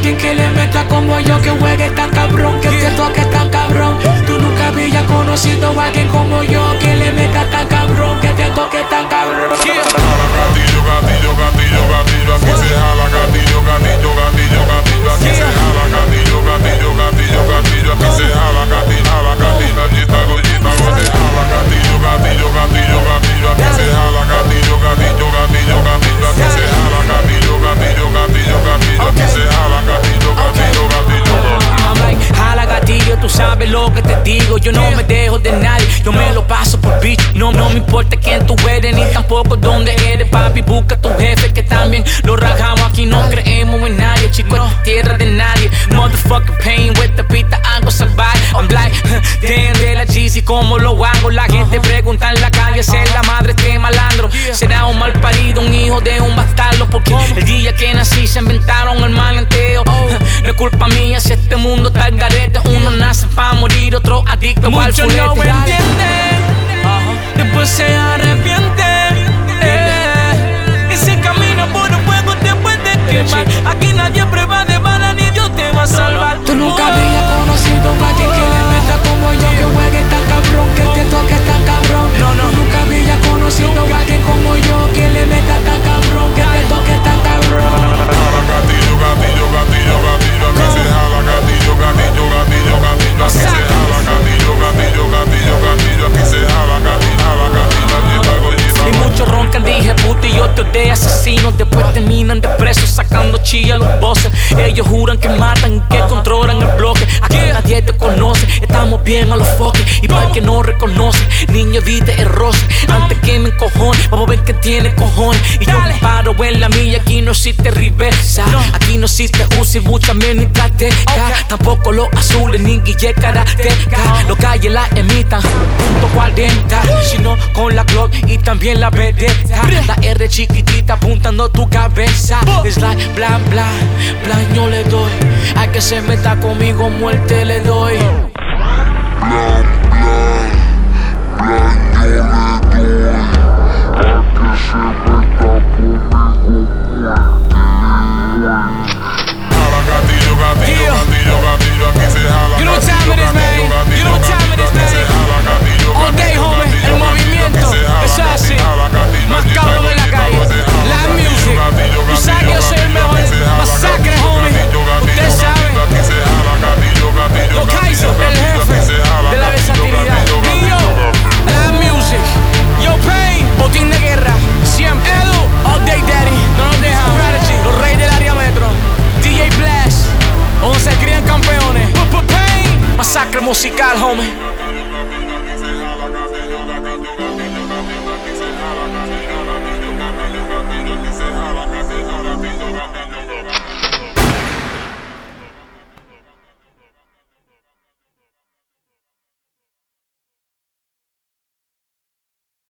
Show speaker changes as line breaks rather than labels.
alguien que le meta como yo, que juegue tan cabrón, que te toque tan cabrón. Tú nunca habías conocido a alguien como yo, que le meta tan cabrón, que te toque tan cabrón.
Gatillo, gatillo, gatillo, gatillo, aquí se jala. Gatillo, gatillo, gatillo, gatillo, aquí se jala. Gatillo, gatillo, gatillo, gatillo, aquí se jala. Gatillo, jala, gatillo, gallita, gollita, gote, jala. Gatillo, gatillo, gatillo, gatillo, aquí se jala. Gatillo, gatillo, gatillo, gatillo, aquí se jala. Gatillo, gatillo, gatillo, gatillo, aquí se jala. Gatillo, gatillo, gatillo.
I'm like, jala gatillo, tú sabes lo que te digo. Yo no me dejo de nadie, yo me lo paso por bitch. No me importa quién tú eres, ni tampoco dónde eres, papi. Busca tu jefe que también lo rajamos. Aquí no creemos en nadie, chico, es tierra de nadie. Motherfucking pain with the beat, algo salvaje. I'm like, damn, de la Jeezy, ¿cómo lo hago? La gente pregunta en la calle, ser la madre este malandro. Será un mal parido, un hijo de un bastardo, porque el día que nací se inventaron el maleanteo. No es culpa mía si este mundo está en garete. Uno nace pa' morir, otro adicto al fulete. Muchos no entienden, después se arrepienten. Ese camino por un fuego te puede quemar. Aquí nadie prueba de bala, ni Dios te va a salvar. Tú nunca habías conocido a alguien que le meta como yo, que juegue tan cabrón, que te toque tan cabrón. Tú nunca habías conocido a alguien como yo, que le meta tan cabrón, que te toque tan cabrón.
Gatillo, gatillo, gatillo, gatillo, aquí se jala. Gatillo, gatillo, gatillo, gatillo, aquí se jala. Gatillo, gatillo, gatillo, gatillo, aquí se jala. Gatillo, jala, gatillo, gallita, gollita.
Y muchos roncan, dije puta, y otros de asesinos. Después terminan de presos sacando chilla a los bosses. Ellos juran que matan y que controlan el bloque. Aquí nadie te conoce, estamos bien a los foques. Y para el que no reconoce, niño evite el roce. Antes que me encojone, vamos a ver que tiene cojones. Y yo me paro en la milla, aquí no existe reversa. Aquí no existe Uzi, mucha menos karateka. Tampoco los azules, ni guille karateca. Los calles la emitan, punto 40. Sino con la Glock y también la vedetta. La R chiquitita apuntando tu cabeza. Es like bla bla, bla yo le doy. Hay que se meta conmigo, muerte le doy.
Bla, bla, bla, yo le doy. Hay que se meta conmigo, gatillo, gatillo, gatillo, gatillo, aquí se jala.
You know what time it is, man. You know what time it is, man. All day, homie, el movimiento. Es así. Más cabrón en la calle. La music. Tú sabes que yo soy el mejor. Masacre, homie. Ustedes saben. Los Kaiser, el jefe de la versatilidad. Niño, la music. Yo Pain, botín de guerra. Siempre. Edu, all day daddy. No nos dejan. Strategy, los reyes del área metro. DJ Blast, donde se crían campeones. Masacre musical, homie.